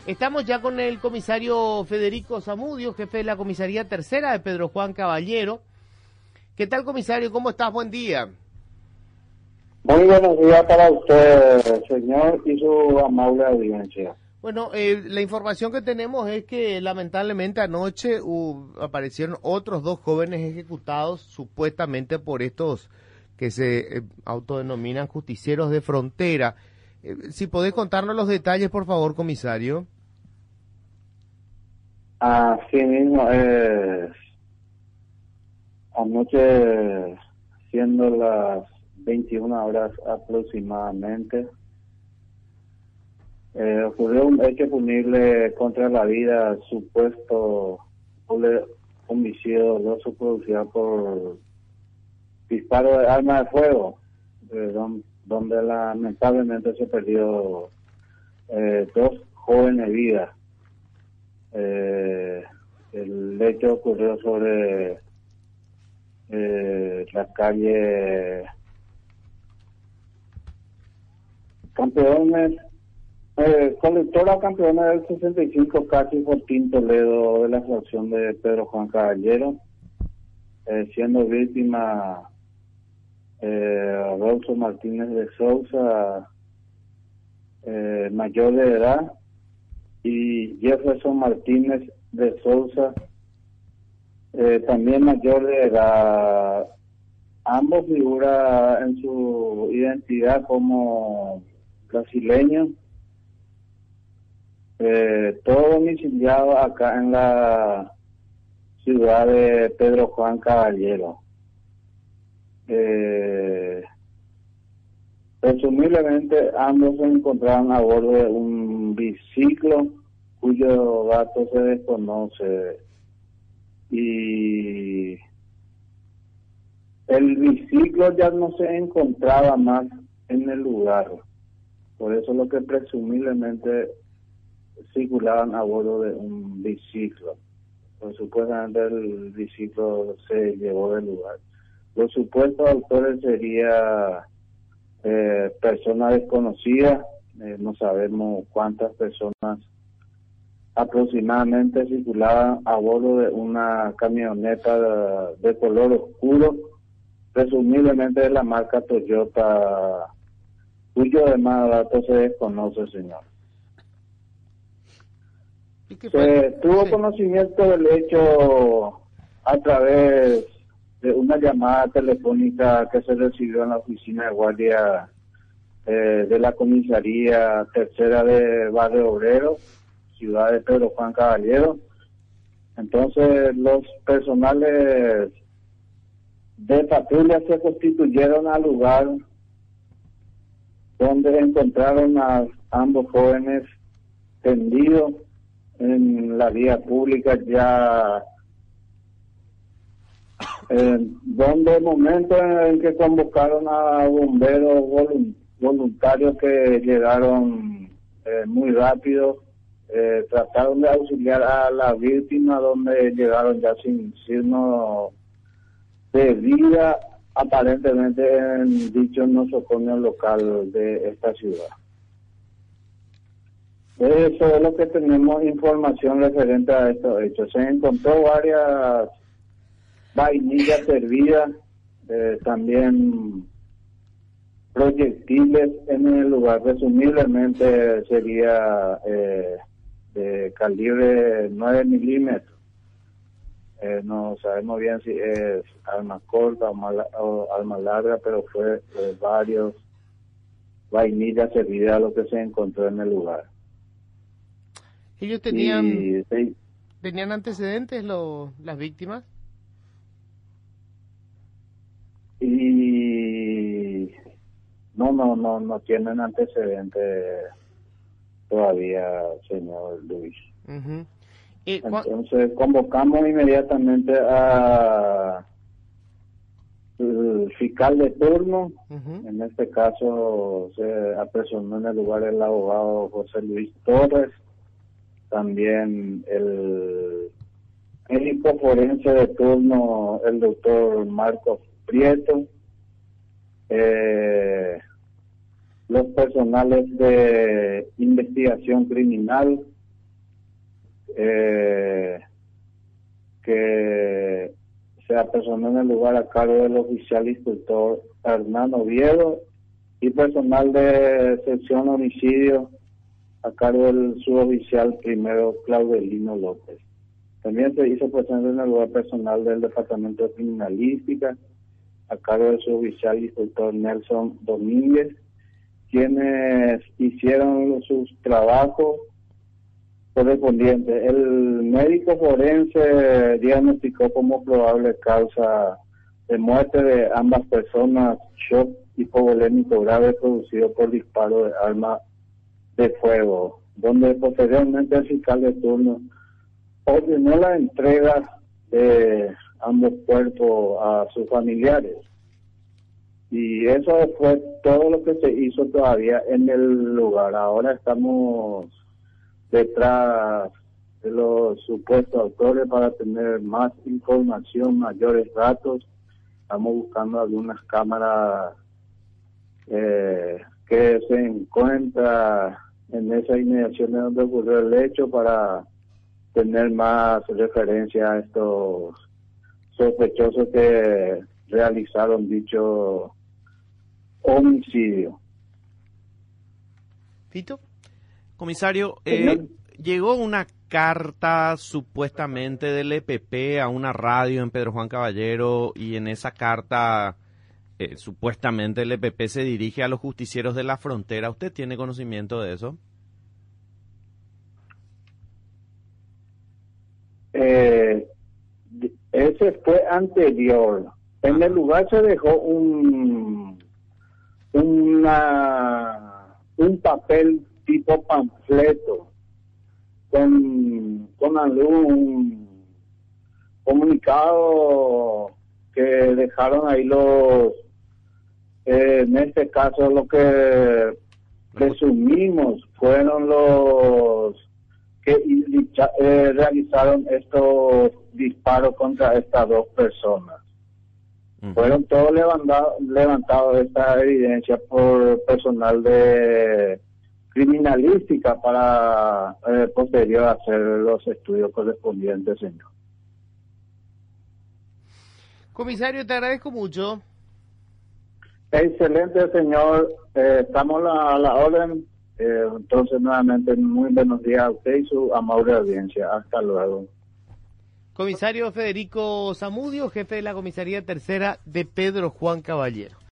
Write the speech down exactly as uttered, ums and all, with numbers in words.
Estamos ya con el comisario Federico Zamudio, jefe de la comisaría tercera de Pedro Juan Caballero. ¿Qué tal, comisario? ¿Cómo estás? Buen día. Muy buenos días para usted, señor, y su amable audiencia. Bueno, eh, la información que tenemos es que lamentablemente anoche uh, aparecieron otros dos jóvenes ejecutados supuestamente por estos que se eh, autodenominan justicieros de frontera. Eh, si podés contarnos los detalles, por favor, comisario. Así mismo es. Anoche, siendo las veintiuna horas aproximadamente, eh, ocurrió un hecho punible contra la vida, supuesto doble homicidio doloso producido por disparo de arma de fuego, eh, don, donde lamentablemente se perdió eh, dos jóvenes vidas. Eh, el hecho ocurrió sobre eh, la calle Campeones, eh, colectora Campeones del sesenta y cinco, casi Fortín Toledo, de la fracción de Pedro Juan Caballero, eh, siendo víctima eh, Rodolfo Martínez de Sousa, eh, mayor de edad, y Jefferson Martínez de Sousa, eh, también mayor de edad. Ambos figuran en su identidad como brasileños, eh, todo domiciliado acá en la ciudad de Pedro Juan Caballero. Eh, presumiblemente ambos se encontraron a bordo de un biciclo cuyo dato se desconoce, y el biciclo ya no se encontraba más en el lugar, por eso lo que presumiblemente circulaban a bordo de un biciclo. Pues supuestamente el biciclo se llevó del lugar. Los supuestos autores serían eh, personas desconocidas, eh, no sabemos cuántas personas aproximadamente circulaban a bordo de una camioneta de, de color oscuro, presumiblemente de la marca Toyota, cuyo demás datos se desconoce, señor. Se tuvo conocimiento del hecho a través de una llamada telefónica que se recibió en la oficina de guardia eh, de la comisaría tercera de Barrio Obrero, ciudad de Pedro Juan Caballero. Entonces los personales de patrulla se constituyeron al lugar, donde encontraron a ambos jóvenes tendidos en la vía pública, ya eh, donde el momento en que convocaron a bomberos voluntarios que llegaron eh, muy rápido, eh, trataron de auxiliar a la víctima, donde llegaron ya sin signo de vida, aparentemente en dicho nosocomio local de esta ciudad. Eso es lo que tenemos información referente a estos hechos. Se encontró varias vainillas servidas, eh, también proyectiles en el lugar, presumiblemente sería eh, de calibre nueve milímetros. Eh, no sabemos bien si es arma corta o, mala, o arma larga, pero fue eh, varios vainillas servidas lo que se encontró en el lugar. ¿Ellos tenían y, sí, tenían antecedentes lo, las víctimas? Y no, no, no, no tienen antecedentes todavía, señor Luis. Uh-huh. Eh, Entonces convocamos inmediatamente a el fiscal de turno. Uh-huh. En este caso se apersonó en el lugar el abogado José Luis Torres, también el médico forense de turno, el doctor Marcos Prieto, eh, los personales de investigación criminal, eh, que se apersonó en el lugar a cargo del oficial instructor Hernán Oviedo y personal de sección homicidio a cargo del suboficial primero Claudelino López. También se hizo presente en el lugar personal del Departamento de Criminalística a cargo del suboficial instructor Nelson Domínguez, quienes hicieron sus trabajos correspondientes. El médico forense diagnosticó como probable causa de muerte de ambas personas shock hipovolémico grave producido por disparo de arma de fuego, donde posteriormente el fiscal de turno ordenó la entrega de ambos cuerpos a sus familiares. Y eso fue todo lo que se hizo todavía en el lugar. Ahora estamos detrás de los supuestos autores para tener más información, mayores datos. Estamos buscando algunas cámaras eh, que se encuentran en esas inmediaciones donde ocurrió el hecho para tener más referencia a estos sospechosos que realizaron dicho homicidio. Tito. Comisario, eh, llegó una carta supuestamente del E P P a una radio en Pedro Juan Caballero y en esa carta eh, supuestamente el E P P se dirige a los justicieros de la frontera. ¿Usted tiene conocimiento de eso? Eh, ese fue anterior. En el lugar se dejó un una un papel tipo panfleto con con algún comunicado que dejaron ahí los eh, en este caso lo que presumimos fueron los que eh, realizaron estos disparos contra estas dos personas. Uh-huh. Fueron todos levantados levantados esta evidencia por personal de criminalística para eh, posterior hacer los estudios correspondientes, señor. Comisario, te agradezco mucho. Excelente, señor. Eh, estamos a la, la orden. Eh, entonces, nuevamente, muy buenos días a usted y su amable audiencia. Hasta luego. Comisario Federico Zamudio, jefe de la Comisaría Tercera de Pedro Juan Caballero.